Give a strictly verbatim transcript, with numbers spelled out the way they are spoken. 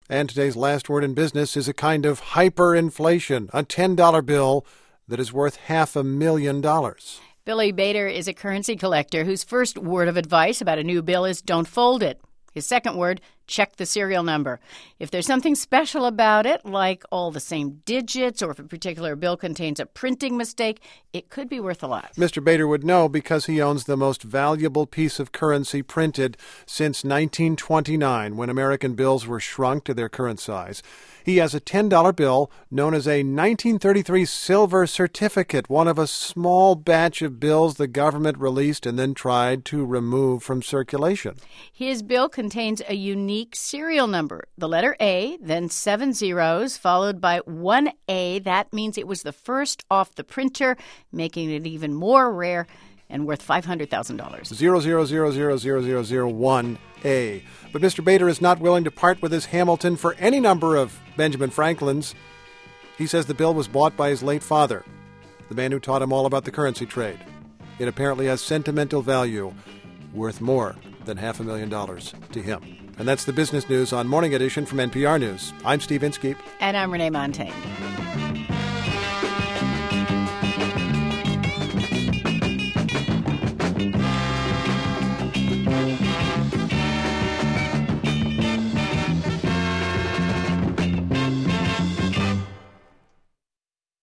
And today's last word in business is a kind of hyperinflation, a ten dollar bill that is worth half a million dollars. Billy Bader is a currency collector whose first word of advice about a new bill is don't fold it. His second word, check the serial number. If there's something special about it, like all the same digits, or if a particular bill contains a printing mistake, it could be worth a lot. Mister Bader would know because he owns the most valuable piece of currency printed since nineteen twenty-nine, when American bills were shrunk to their current size. He has a ten dollar bill known as a nineteen thirty-three silver certificate, one of a small batch of bills the government released and then tried to remove from circulation. His bill contains a unique serial number, the letter A, then seven zeros, followed by one A. That means it was the first off the printer, making it even more rare and worth five hundred thousand dollars. Zero zero zero zero zero zero zero one A. But Mister Bader is not willing to part with his Hamilton for any number of Benjamin Franklin's. He says the bill was bought by his late father, the man who taught him all about the currency trade. It apparently has sentimental value, worth more than half a million dollars to him. And that's the business news on Morning Edition from N P R News. I'm Steve Inskeep. And I'm Renee Montagne.